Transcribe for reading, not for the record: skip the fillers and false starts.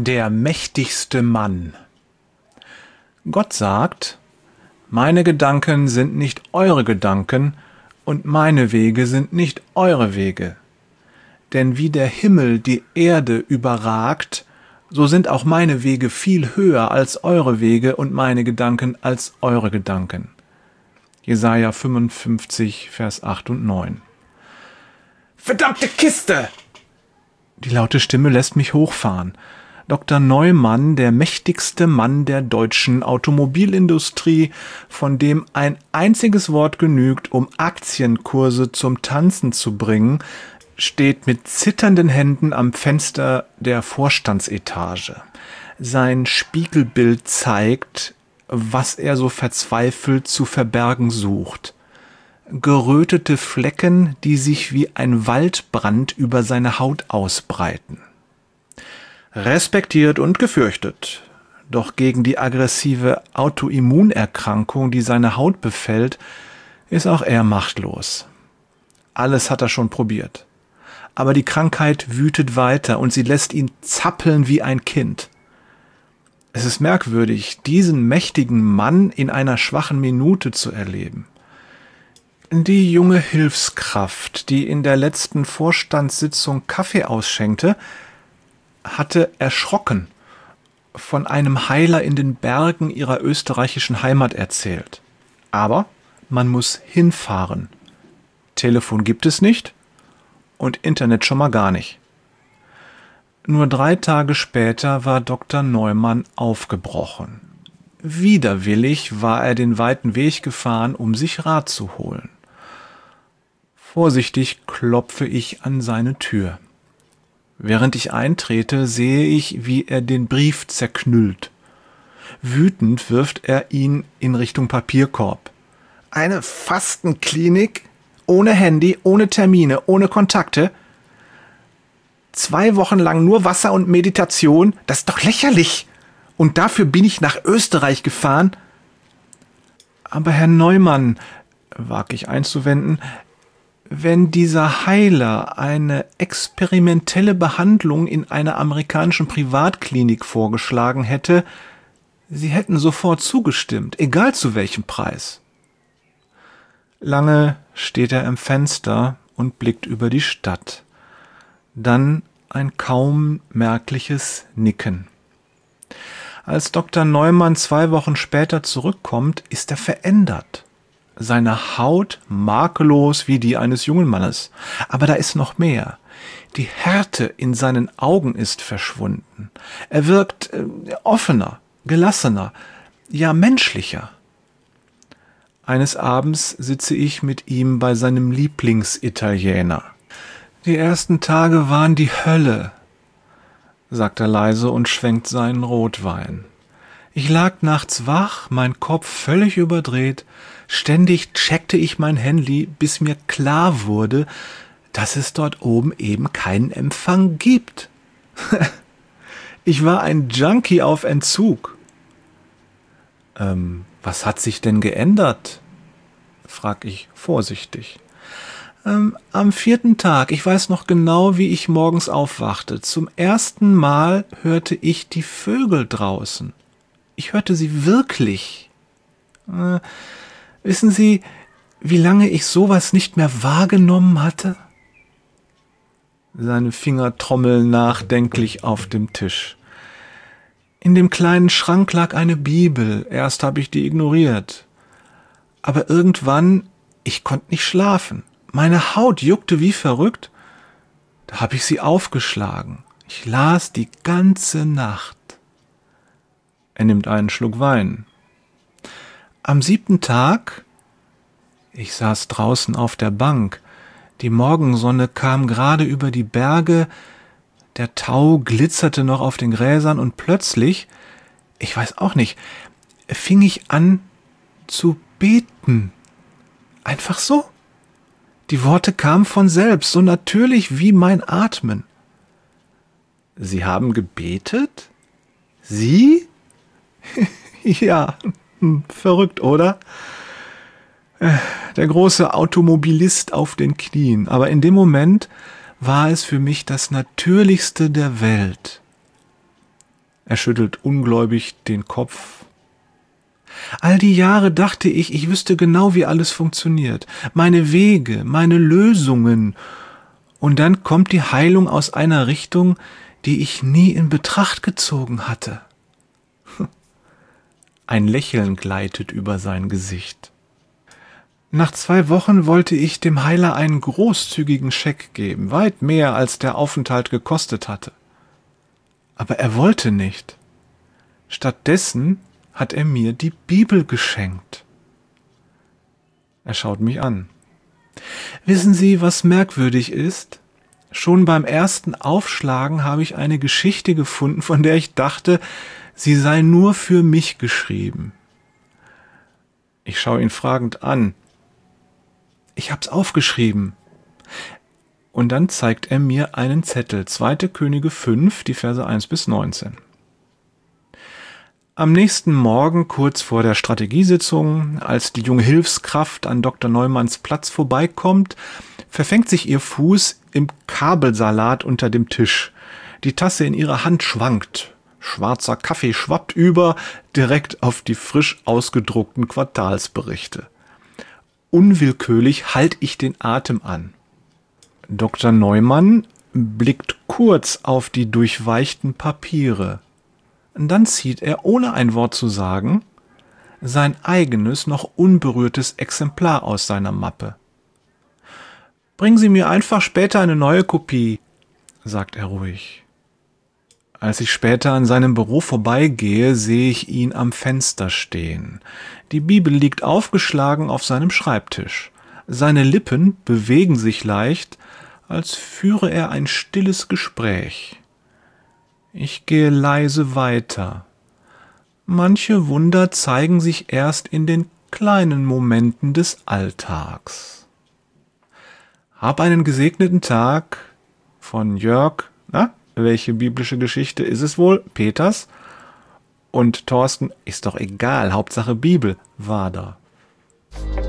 Der mächtigste Mann. Gott sagt: Meine Gedanken sind nicht eure Gedanken und meine Wege sind nicht eure Wege. Denn wie der Himmel die Erde überragt, so sind auch meine Wege viel höher als eure Wege und meine Gedanken als eure Gedanken. Jesaja 55, Vers 8 und 9. Verdammte Kiste! Die laute Stimme lässt mich hochfahren. Dr. Neumann, der mächtigste Mann der deutschen Automobilindustrie, von dem ein einziges Wort genügt, um Aktienkurse zum Tanzen zu bringen, steht mit zitternden Händen am Fenster der Vorstandsetage. Sein Spiegelbild zeigt, was er so verzweifelt zu verbergen sucht. Gerötete Flecken, die sich wie ein Waldbrand über seine Haut ausbreiten. Respektiert und gefürchtet, doch gegen die aggressive Autoimmunerkrankung, die seine Haut befällt, ist auch er machtlos. Alles hat er schon probiert. Aber die Krankheit wütet weiter und sie lässt ihn zappeln wie ein Kind. Es ist merkwürdig, diesen mächtigen Mann in einer schwachen Minute zu erleben. Die junge Hilfskraft, die in der letzten Vorstandssitzung Kaffee ausschenkte, hatte erschrocken von einem Heiler in den Bergen ihrer österreichischen Heimat erzählt. Aber man muss hinfahren. Telefon gibt es nicht und Internet schon mal gar nicht. Nur 3 Tage später war Dr. Neumann aufgebrochen. Widerwillig war er den weiten Weg gefahren, um sich Rat zu holen. Vorsichtig klopfe ich an seine Tür. Während ich eintrete, sehe ich, wie er den Brief zerknüllt. Wütend wirft er ihn in Richtung Papierkorb. Eine Fastenklinik? Ohne Handy, ohne Termine, ohne Kontakte? 2 Wochen lang nur Wasser und Meditation? Das ist doch lächerlich! Und dafür bin ich nach Österreich gefahren? Aber Herr Neumann, wage ich einzuwenden, wenn dieser Heiler eine experimentelle Behandlung in einer amerikanischen Privatklinik vorgeschlagen hätte, Sie hätten sofort zugestimmt, egal zu welchem Preis. Lange steht er im Fenster und blickt über die Stadt. Dann ein kaum merkliches Nicken. Als Dr. Neumann 2 Wochen später zurückkommt, ist er verändert. Seine Haut makellos wie die eines jungen Mannes. Aber da ist noch mehr. Die Härte in seinen Augen ist verschwunden. Er wirkt offener, gelassener, ja menschlicher. Eines Abends sitze ich mit ihm bei seinem Lieblingsitaliener. Die ersten Tage waren die Hölle, sagt er leise und schwenkt seinen Rotwein. Ich lag nachts wach, mein Kopf völlig überdreht. Ständig checkte ich mein Handy, bis mir klar wurde, dass es dort oben eben keinen Empfang gibt. Ich war ein Junkie auf Entzug. Was hat sich denn geändert? Frag ich vorsichtig. Am 4. Tag, ich weiß noch genau, wie ich morgens aufwachte. Zum ersten Mal hörte ich die Vögel draußen. Ich hörte sie wirklich. Wissen Sie, wie lange ich sowas nicht mehr wahrgenommen hatte? Seine Finger trommeln nachdenklich auf dem Tisch. In dem kleinen Schrank lag eine Bibel. Erst habe ich die ignoriert. Aber irgendwann, ich konnte nicht schlafen. Meine Haut juckte wie verrückt. Da habe ich sie aufgeschlagen. Ich las die ganze Nacht. Er nimmt einen Schluck Wein. Am 7. Tag, ich saß draußen auf der Bank. Die Morgensonne kam gerade über die Berge, der Tau glitzerte noch auf den Gräsern und plötzlich, ich weiß auch nicht, fing ich an zu beten. Einfach so. Die Worte kamen von selbst, so natürlich wie mein Atmen. Sie haben gebetet? Sie? Ja, verrückt, oder? Der große Automobilist auf den Knien. Aber in dem Moment war es für mich das Natürlichste der Welt. Er schüttelt ungläubig den Kopf. All die Jahre dachte ich wüsste genau, wie alles funktioniert. Meine Wege, meine Lösungen. Und dann kommt die Heilung aus einer Richtung, die ich nie in Betracht gezogen hatte. Ein Lächeln gleitet über sein Gesicht. Nach 2 Wochen wollte ich dem Heiler einen großzügigen Scheck geben, weit mehr als der Aufenthalt gekostet hatte. Aber er wollte nicht. Stattdessen hat er mir die Bibel geschenkt. Er schaut mich an. Wissen Sie, was merkwürdig ist? Schon beim ersten Aufschlagen habe ich eine Geschichte gefunden, von der ich dachte, sie sei nur für mich geschrieben. Ich schaue ihn fragend an. Ich hab's aufgeschrieben. Und dann zeigt er mir einen Zettel, 2. Könige 5, die Verse 1 bis 19. Am nächsten Morgen, kurz vor der Strategiesitzung, als die junge Hilfskraft an Dr. Neumanns Platz vorbeikommt, verfängt sich ihr Fuß im Kabelsalat unter dem Tisch. Die Tasse in ihrer Hand schwankt. Schwarzer Kaffee schwappt über, direkt auf die frisch ausgedruckten Quartalsberichte. Unwillkürlich halte ich den Atem an. Dr. Neumann blickt kurz auf die durchweichten Papiere. Dann zieht er, ohne ein Wort zu sagen, sein eigenes, noch unberührtes Exemplar aus seiner Mappe. »Bringen Sie mir einfach später eine neue Kopie«, sagt er ruhig. Als ich später an seinem Büro vorbeigehe, sehe ich ihn am Fenster stehen. Die Bibel liegt aufgeschlagen auf seinem Schreibtisch. Seine Lippen bewegen sich leicht, als führe er ein stilles Gespräch. Ich gehe leise weiter. Manche Wunder zeigen sich erst in den kleinen Momenten des Alltags. Hab einen gesegneten Tag von Jörg, welche biblische Geschichte ist es wohl? Peters? Und Thorsten, ist doch egal, Hauptsache Bibel, war da.